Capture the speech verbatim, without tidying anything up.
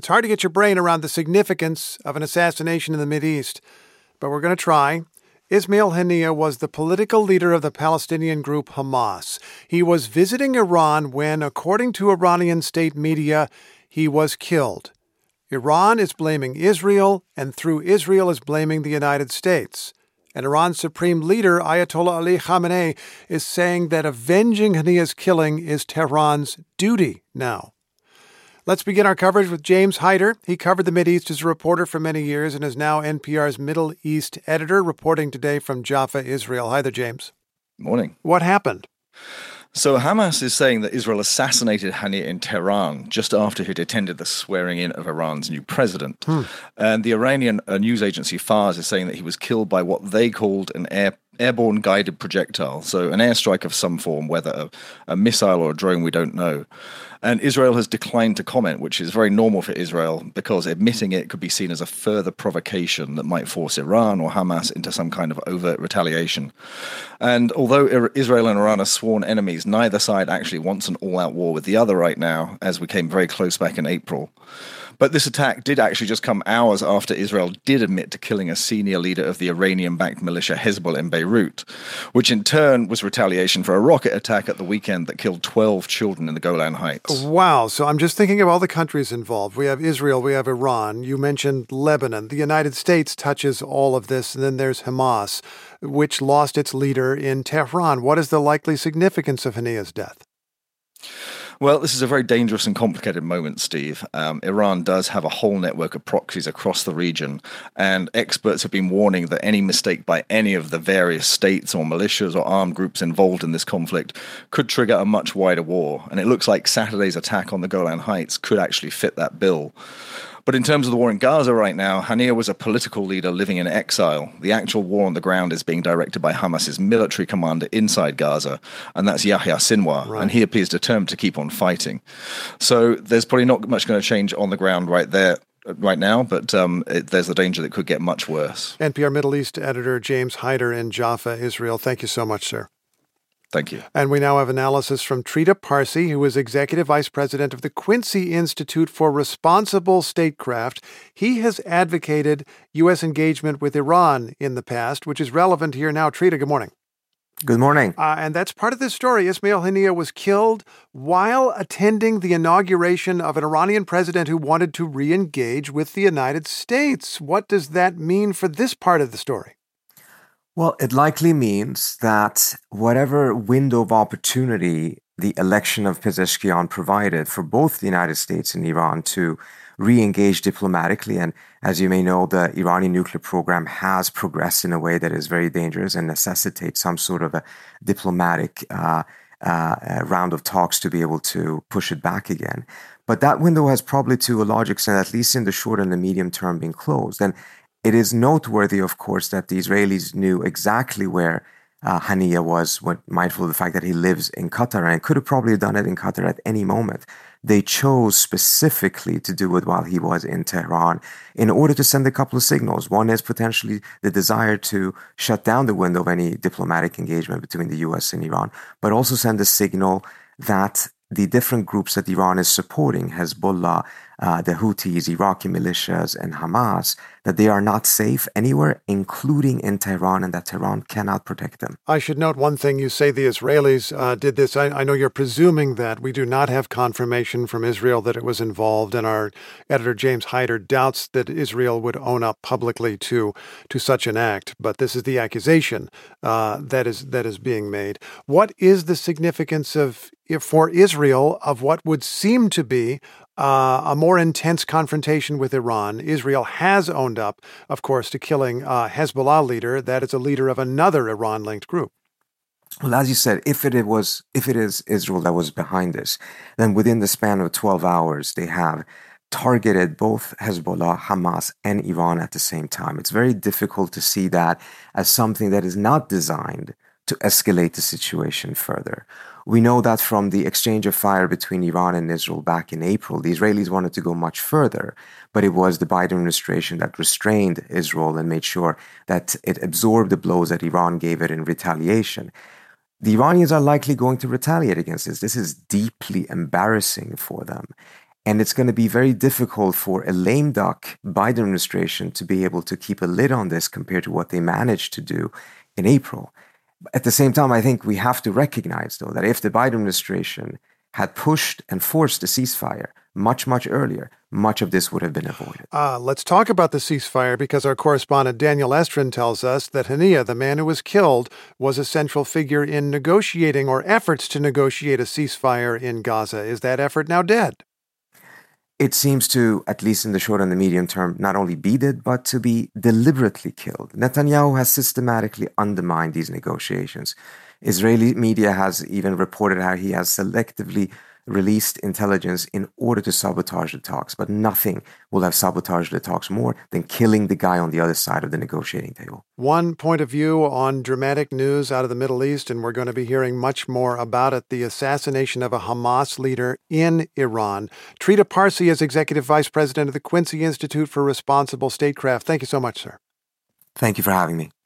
It's hard to get your brain around the significance of an assassination in the Mideast, but we're going to try. Ismail Haniyeh was the political leader of the Palestinian group Hamas. He was visiting Iran when, according to Iranian state media, he was killed. Iran is blaming Israel, and through Israel is blaming the United States. And Iran's supreme leader, Ayatollah Ali Khamenei, is saying that avenging Haniyeh's killing is Tehran's duty now. Let's begin our coverage with James Hyder. He covered the Mideast as a reporter for many years and is now N P R's Middle East editor, reporting today from Jaffa, Israel. Hi there, James. Morning. What happened? So Hamas is saying that Israel assassinated Haniyeh in Tehran just after he'd attended the swearing-in of Iran's new president. Hmm. And the Iranian uh, news agency Fars is saying that he was killed by what they called an air airborne guided projectile, so an airstrike of some form, whether a, a missile or a drone, we don't know. And Israel has declined to comment, which is very normal for Israel, because admitting it could be seen as a further provocation that might force Iran or Hamas into some kind of overt retaliation. And although Israel and Iran are sworn enemies, neither side actually wants an all-out war with the other right now, as we came very close back in April. But this attack did actually just come hours after Israel did admit to killing a senior leader of the Iranian-backed militia Hezbollah in Beirut, which in turn was retaliation for a rocket attack at the weekend that killed twelve children in the Golan Heights. Wow. So I'm just thinking of all the countries involved. We have Israel, we have Iran. You mentioned Lebanon. The United States touches all of this. And then there's Hamas, which lost its leader in Tehran. What is the likely significance of Haniyeh's death? Well, this is a very dangerous and complicated moment, Steve. Um, Iran does have a whole network of proxies across the region, and experts have been warning that any mistake by any of the various states or militias or armed groups involved in this conflict could trigger a much wider war. And it looks like Saturday's attack on the Golan Heights could actually fit that bill. But in terms of the war in Gaza right now, Haniyeh was a political leader living in exile. The actual war on the ground is being directed by Hamas's military commander inside Gaza, and that's Yahya Sinwar, right. And he appears determined to keep on fighting. So there's probably not much going to change on the ground right there right now, but um, it, there's the danger that it could get much worse. N P R Middle East editor James Hyder in Jaffa, Israel. Thank you so much, sir. Thank you. And we now have analysis from Trita Parsi, who is Executive Vice President of the Quincy Institute for Responsible Statecraft. He has advocated U S engagement with Iran in the past, which is relevant here now. Trita, good morning. Good morning. Uh, and that's part of this story. Ismail Haniyeh was killed while attending the inauguration of an Iranian president who wanted to re-engage with the United States. What does that mean for this part of the story? Well, it likely means that whatever window of opportunity the election of Pezeshkian provided for both the United States and Iran to re-engage diplomatically, and as you may know, the Iranian nuclear program has progressed in a way that is very dangerous and necessitates some sort of a diplomatic uh, uh, round of talks to be able to push it back again. But that window has probably, to a large extent, at least in the short and the medium term, been closed. And it is noteworthy, of course, that the Israelis knew exactly where uh, Haniyeh was, when, mindful of the fact that he lives in Qatar, and could have probably done it in Qatar at any moment. They chose specifically to do it while he was in Tehran in order to send a couple of signals. One is potentially the desire to shut down the window of any diplomatic engagement between the U S and Iran, but also send a signal that the different groups that Iran is supporting, Hezbollah, uh, the Houthis, Iraqi militias, and Hamas, that they are not safe anywhere, including in Tehran, and that Tehran cannot protect them. I should note one thing. You say the Israelis uh, did this. I, I know you're presuming that. We do not have confirmation from Israel that it was involved, and our editor, James Hyder, doubts that Israel would own up publicly to to such an act. But this is the accusation uh, that is that is being made. What is the significance of for Israel of what would seem to be uh, a more intense confrontation with Iran? Israel has owned up, of course, to killing a Hezbollah leader. That is a leader of another Iran-linked group. Well, as you said, if it was, if it is Israel that was behind this, then within the span of twelve hours, they have targeted both Hezbollah, Hamas, and Iran at the same time. It's very difficult to see that as something that is not designed to escalate the situation further. We know that from the exchange of fire between Iran and Israel back in April, the Israelis wanted to go much further, but it was the Biden administration that restrained Israel and made sure that it absorbed the blows that Iran gave it in retaliation. The Iranians are likely going to retaliate against this. This is deeply embarrassing for them. And it's going to be very difficult for a lame duck Biden administration to be able to keep a lid on this compared to what they managed to do in April. At the same time, I think we have to recognize, though, that if the Biden administration had pushed and forced a ceasefire much, much earlier, much of this would have been avoided. Uh, let's talk about the ceasefire, because our correspondent Daniel Estrin tells us that Haniya, the man who was killed, was a central figure in negotiating or efforts to negotiate a ceasefire in Gaza. Is that effort now dead? It seems to, at least in the short and the medium term, not only be dead, but to be deliberately killed. Netanyahu has systematically undermined these negotiations. Israeli media has even reported how he has selectively released intelligence in order to sabotage the talks, but nothing will have sabotaged the talks more than killing the guy on the other side of the negotiating table. One point of view on dramatic news out of the Middle East, and we're going to be hearing much more about it, the assassination of a Hamas leader in Iran. Trita Parsi is Executive Vice President of the Quincy Institute for Responsible Statecraft. Thank you so much, sir. Thank you for having me.